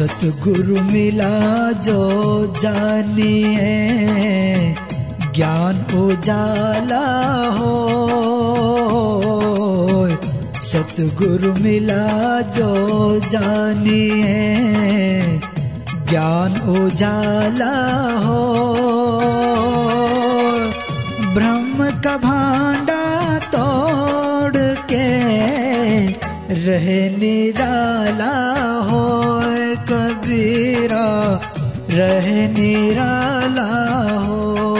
सतगुरु मिला जो जानिए, ज्ञान उजाला हो। सतगुरु मिला जो जानिए, ज्ञान उजाला हो। ब्रह्म का भांडा तोड़ के रहे निराला हो। कबीरा रहे निराला हो।